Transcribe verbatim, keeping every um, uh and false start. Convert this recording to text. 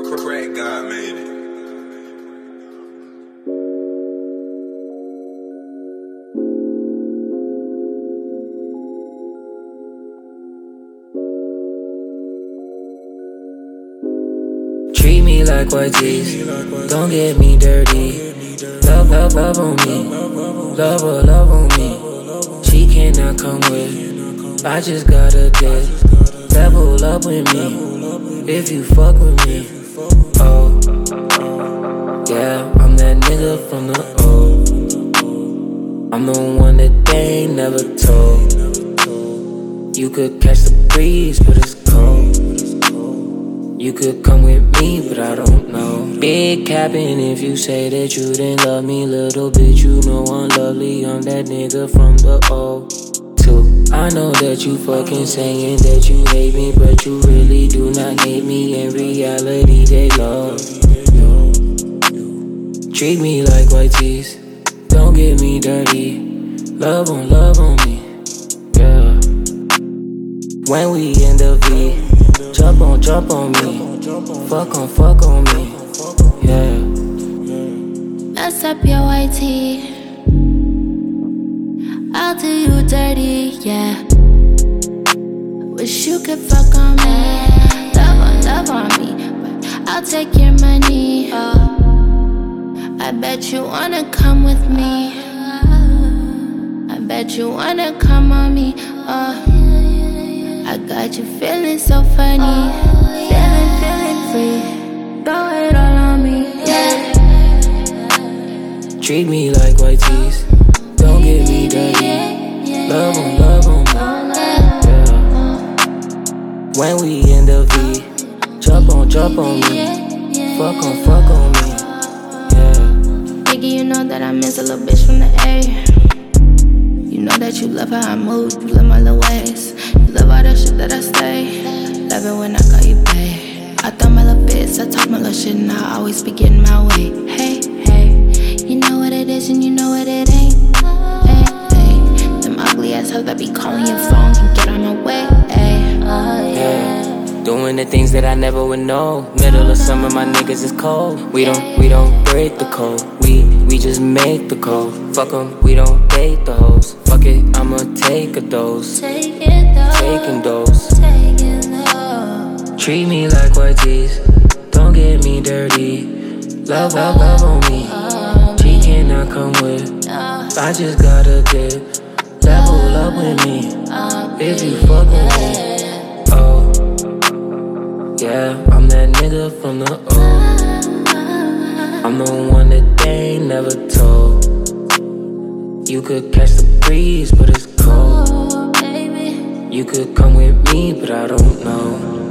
Crack God made it. Treat me like white tees, don't get me dirty. Love, love, love on me, love her, love on me. She cannot come with, I just gotta dip. Level up with me, if you fuck with me. Oh, yeah, I'm that nigga from the O. I'm the one that they ain't never told. You could catch the breeze, but it's cold. You could come with me, but I don't know. Big capping if you say that you didn't love me. Little bitch, you know I'm lovely. I'm that nigga from the O two. I know that you fucking saying that you hate me, but you really do not hate me. In reality, they love you. Treat me like white tees, don't get me dirty. Love on, love on me, yeah. When we in the V, jump on, jump on me, fuck on, fuck on me, yeah. Mess up your white tee, I'll do you dirty, yeah. Wish you could fuck on me, love on, love on me, but I'll take your money, oh. I bet you wanna come with me, I bet you wanna come on me, oh. I got you feeling so funny, feeling, feeling free. Throw it all on me, yeah. Treat me like white tees, don't get me dirty. Love on, love on me, yeah. When we in the V, jump on, jump on me, fuck on, fuck on me, yeah. Nigga, you know that I miss a little bitch from the A. You know that you love how I move, you love my little ways. You love all that shit that I say. Love it when I call you bae. I throw my little bits, I talk my little shit, and I always be getting my way. Hey, hey, you know what it is and you know what it ain't. Hey, hey, them ugly ass hoes that be calling your phone can get on the way. Hey, oh yeah. Doing the things that I never would know. Middle of summer, my niggas is cold. We don't, we don't break the code. We, we just make the code. Fuck 'em, we don't date the hoes. Fuck it, I'ma take a dose. Take it though. Taking those. Take it though. Treat me like white tees, don't get me dirty. Love, love, love on me. She cannot come with, I just gotta dip. Level up with me, if you fuck with me. Oh, yeah, I'm that nigga from the O. I'm the one that they ain't never told. You could catch the breeze, but it's cold. You could come with me, but I don't know.